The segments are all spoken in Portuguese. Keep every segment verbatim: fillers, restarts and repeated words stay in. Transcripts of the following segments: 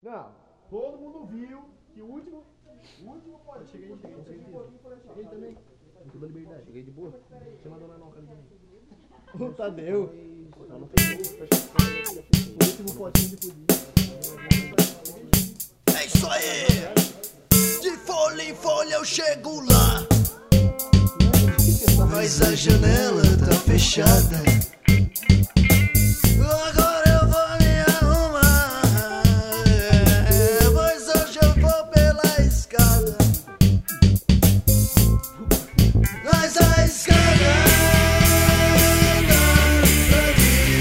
Não, todo mundo viu que o último. O último pode. Cheguei, cheguei, cheguei. Cheguei também. Com toda a liberdade. Cheguei de boa. Você mandou na noca ali também. O Tadeu. Só não fez. O último potinho de pudim. É isso aí! De folha em folha eu chego lá. Mas a janela tá fechada. Agora eu vou me arrumar. Pois hoje eu vou pela escada. Mas a escada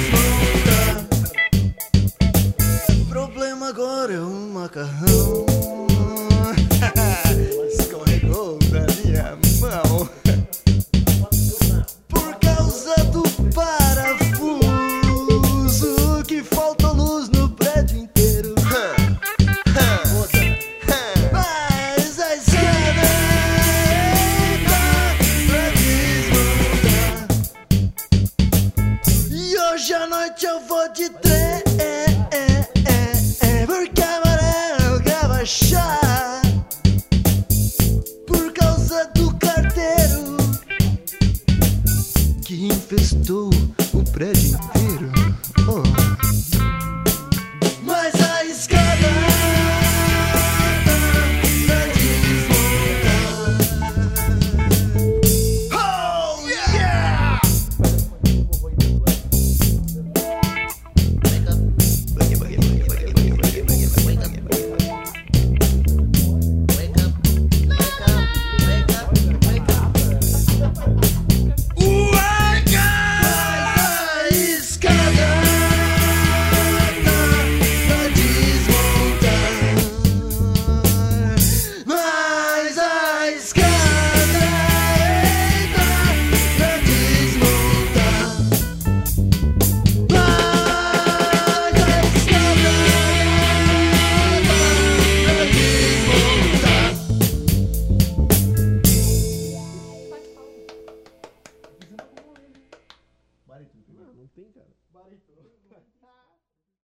dá pra desmontar. O problema agora é um macarrão.